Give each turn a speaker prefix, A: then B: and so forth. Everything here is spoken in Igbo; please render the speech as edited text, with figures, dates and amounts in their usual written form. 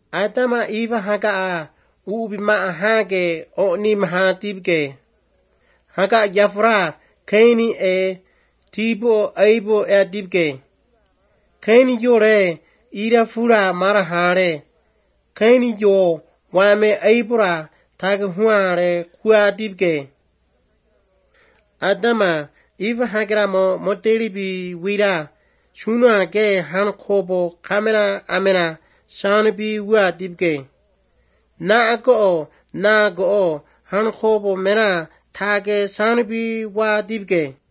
A: Adama Eva haga ubima hage oni mahatibge. Haga Jafra Kaini tipo aibo dibge. Kaini jore ira fura marahare. Kaini jo wame aibura taghuare kwa dibge. Adama Eva hagramo motelibi wira. Shuna ge han kobo kamera amena shanibi wa dibge. Na go han kobo mera tage shanibi wa dibge.